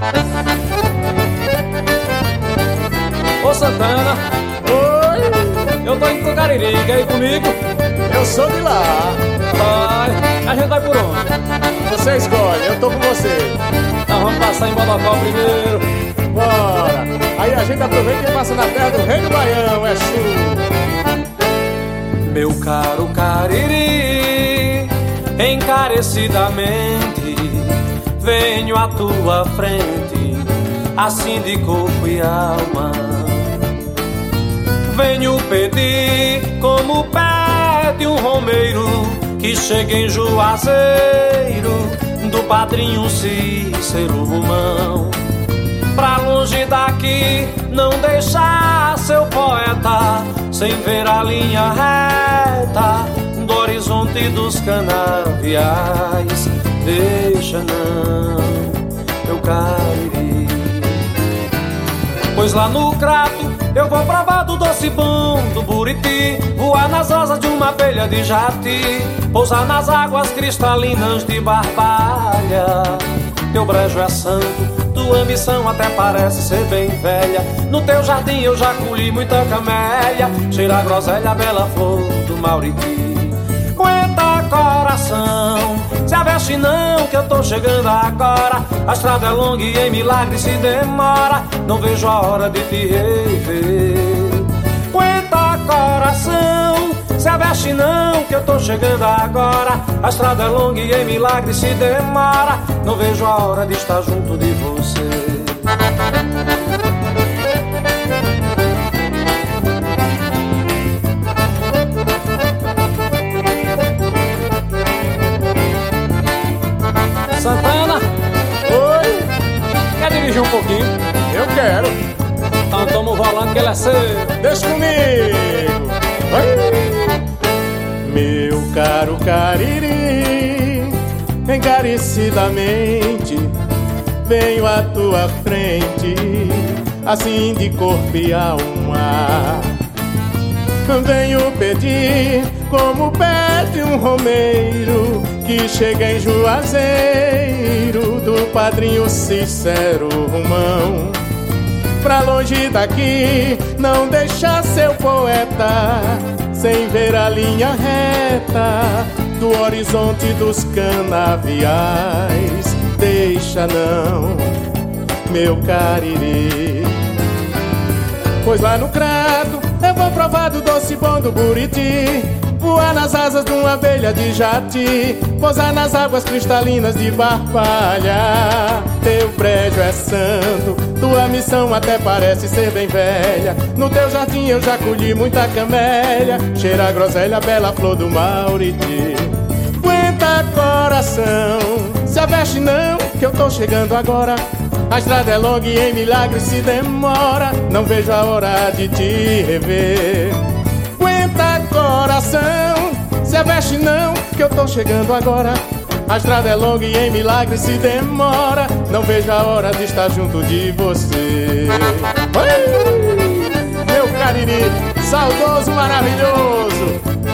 Ô Santana, Oi, eu tô indo pro Cariri, quer ir comigo? eu sou de lá. Vai, a gente vai por onde? Você escolhe, eu tô com você. Nós vamos passar em Bodocó primeiro. Bora. Aí a gente aproveita e passa na terra do Rei do Baião, é sul. Meu caro Cariri, encarecidamente venho à tua frente, assim de corpo e alma. Venho pedir como pede um romeiro que chega em Juazeiro, do padrinho Cícero Romão. Pra longe daqui não deixar seu poeta sem ver a linha reta do horizonte dos canaviais. Deixa não, meu Cariri, pois lá no Crato eu vou provar do doce bom do Buriti, voar nas asas de uma abelha de jati, pousar nas águas cristalinas de Barbalha. Teu brejo é santo, tua missão até parece ser bem velha. No teu jardim eu já colhi muita camélia, cheira a groselha, a bela flor do Mauriti. Aguenta coração, se aveste não que eu tô chegando agora. A estrada é longa e em milagre se demora, não vejo a hora de te rever. Aguenta coração, se aveste não que eu tô chegando agora. A estrada é longa e em milagre se demora, não vejo a hora de estar junto de você. Santana, Oi, quer dirigir um pouquinho? eu quero. Então toma o volante que ele é seu. Deixa comigo. Oi. Meu caro Cariri, encarecidamente venho à tua frente, assim de corpo e alma. Venho pedir como pede um romeiro que chega em Juazeiro, do padrinho Cícero Romão. Pra longe daqui não deixar seu poeta sem ver a linha reta do horizonte dos canaviais. Deixa não, meu Cariri, pois lá no Crato eu vou provar do doce bom do Buriti, voar nas asas de uma abelha de jati, pousar nas águas cristalinas de Barbalha. Teu prédio é santo, tua missão até parece ser bem velha. No teu jardim eu já colhi muita camélia, cheira a groselha, a bela flor do Mauriti. Aguenta coração, se aveste não que eu tô chegando agora. A estrada é longa e em milagre se demora, não vejo a hora de te rever. Aguenta coração, se aveste não que eu tô chegando agora. A estrada é longa e em milagre se demora, não vejo a hora de estar junto de você. Oi, meu Cariri, saudoso, maravilhoso.